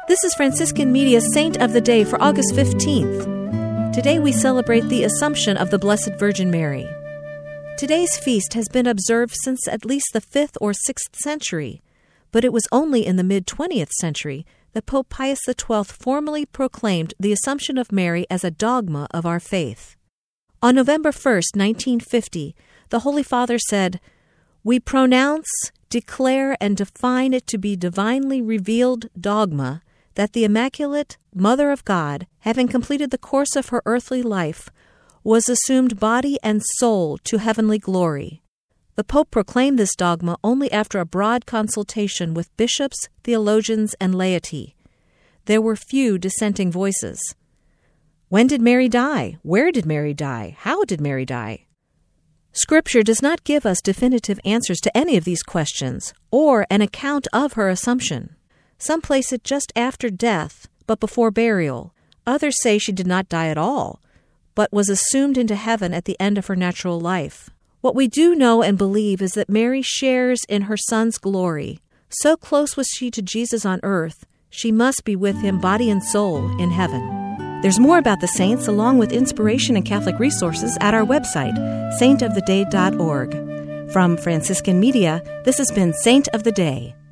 This is Franciscan Media's Saint of the Day for August 15th. Today we celebrate the Assumption of the Blessed Virgin Mary. Today's feast has been observed since at least the 5th or 6th century, but it was only in the mid-20th century that Pope Pius XII formally proclaimed the Assumption of Mary as a dogma of our faith. On November 1st, 1950, the Holy Father said, "We pronounce, declare, and define it to be divinely revealed dogma that the Immaculate Mother of God, having completed the course of her earthly life, was assumed body and soul to heavenly glory." The Pope proclaimed this dogma only after a broad consultation with bishops, theologians, and laity. There were few dissenting voices. When did Mary die? Where did Mary die? How did Mary die? Scripture does not give us definitive answers to any of these questions, or an account of her Assumption. Some place it just after death, but before burial. Others say she did not die at all, but was assumed into heaven at the end of her natural life. What we do know and believe is that Mary shares in her Son's glory. So close was she to Jesus on earth, she must be with him body and soul in heaven. There's more about the saints along with inspiration and Catholic resources at our website, saintoftheday.org. From Franciscan Media, this has been Saint of the Day.